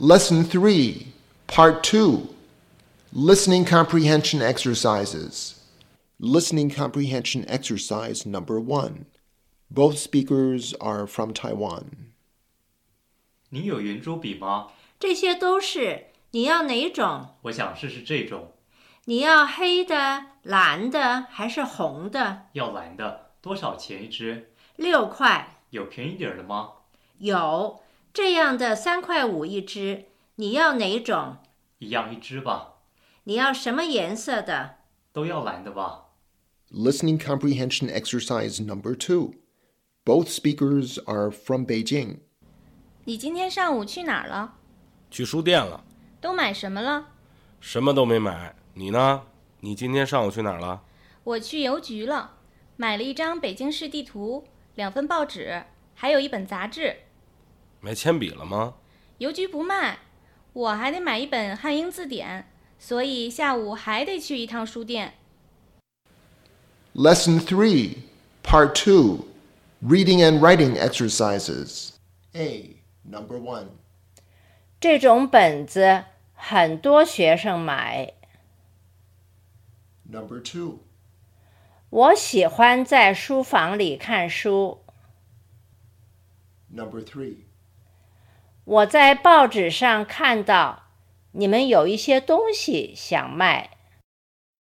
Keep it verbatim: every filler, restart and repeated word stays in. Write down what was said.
Lesson three, Part two, Listening Comprehension Exercises. Listening Comprehension Exercise Number one. Both speakers are from Taiwan. 你有圆珠笔吗？ 这些都是。你要哪种？ 我想试试这种。 你要黑的、蓝的还是红的？ 要蓝的，多少钱一支？ 六块。 有便宜点的吗？ 有，这样的三块五一支。你要哪种？ 一样一支吧。 你要什么颜色的？ 都要蓝的吧。 Listening Comprehension Exercise Number two. Both speakers are from Beijing. 你今天上午去哪儿了？ 去书店了。 都买什么了？ 什么都没买。你呢？你今天上午去哪儿了？ 我去邮局了，买了一张北京市地图，两份报纸，还有一本杂志。 买铅笔了吗？ 邮局不卖，我还得买一本汉英字典，所以下午还得去一趟书店。 Lesson three, Part two, Reading and Writing Exercises. A. Number one. 这种本子很多学生买。 Number two. 我喜欢在书房里看书。 Number three. 我在报纸上看到你们有一些东西想卖。